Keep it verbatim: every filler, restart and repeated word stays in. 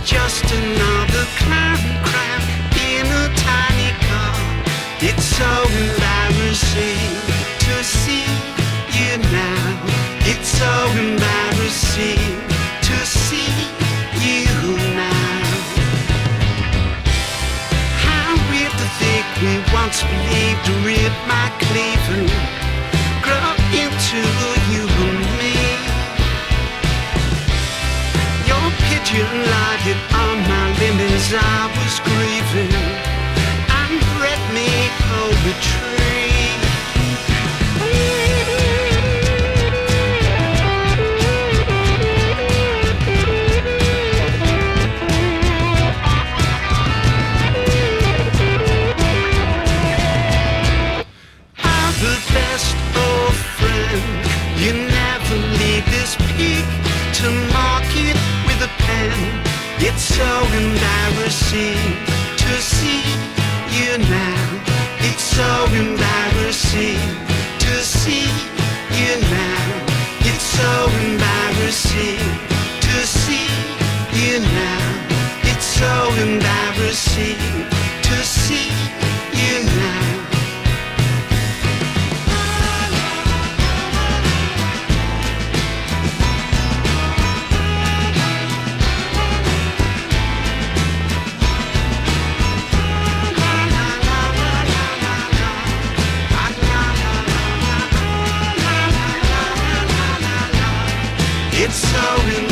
just another clown crowd in a tiny car. It's so embarrassing to see you now. It's so embarrassing to see you now. How weird to think we once believed a rib might cleave and grow into you and me. Your pigeon lighted on my limb as I was grieving and read me poetry. You never leave this peak to mark it with a pen. It's so embarrassing to see you now. It's so embarrassing to see you now. It's so embarrassing to see you now. It's so embarrassing to see you now. It's so